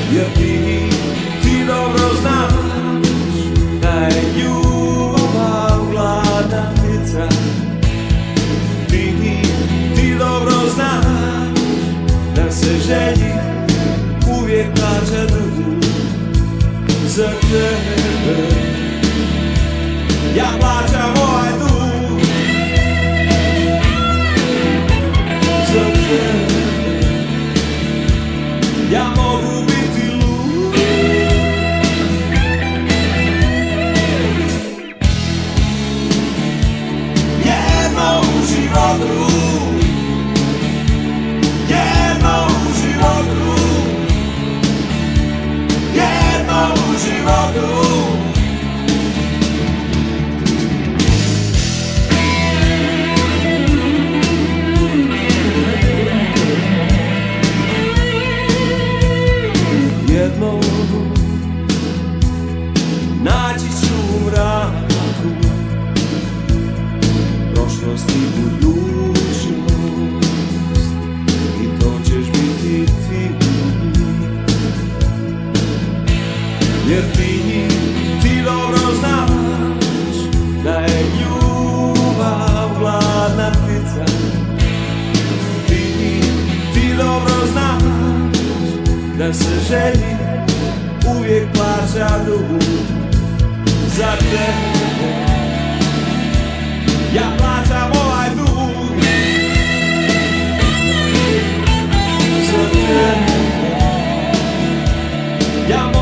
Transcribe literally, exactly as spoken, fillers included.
jer ti, ti dobro znaš da je ljubav gladna ptica. Ti, ti dobro znaš da se želji uvijek plaća dug za tebe. Ja plaćam ovaj dug za tebe. Ja mogu biti lud, jedno u životu, jedno u životu, jedno u životu. Jednom naći ću u mraku prošlost i budućnost i to ćeš biti ti, jer ti, ti dobro znaš da je ljubav gladna ptica. Ti, ti dobro znaš da se želji uvijek plaća dug za tebe. Ja plaćam ovaj dug za tebe. Ja